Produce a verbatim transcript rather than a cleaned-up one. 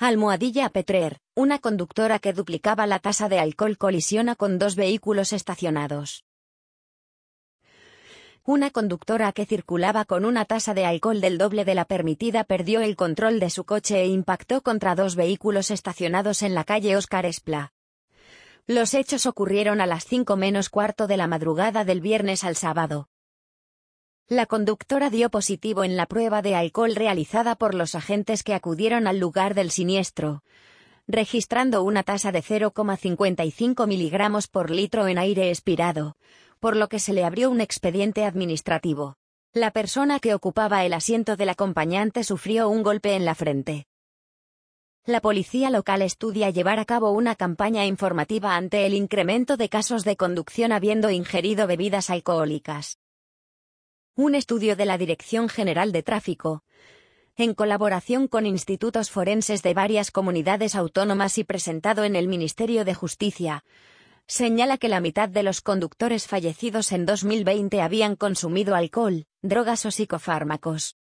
Almohadilla Petrer, una conductora que duplicaba la tasa de alcohol colisiona con dos vehículos estacionados. Una conductora que circulaba con una tasa de alcohol del doble de la permitida perdió el control de su coche e impactó contra dos vehículos estacionados en la calle Óscar Esplá. Los hechos ocurrieron a las cinco menos cuarto de la madrugada del viernes al sábado. La conductora dio positivo en la prueba de alcohol realizada por los agentes que acudieron al lugar del siniestro, registrando una tasa de cero coma cincuenta y cinco miligramos por litro en aire expirado, por lo que se le abrió un expediente administrativo. La persona que ocupaba el asiento del acompañante sufrió un golpe en la frente. La policía local estudia llevar a cabo una campaña informativa ante el incremento de casos de conducción habiendo ingerido bebidas alcohólicas. Un estudio de la Dirección General de Tráfico, en colaboración con institutos forenses de varias comunidades autónomas y presentado en el Ministerio de Justicia, señala que la mitad de los conductores fallecidos en dos mil veinte habían consumido alcohol, drogas o psicofármacos.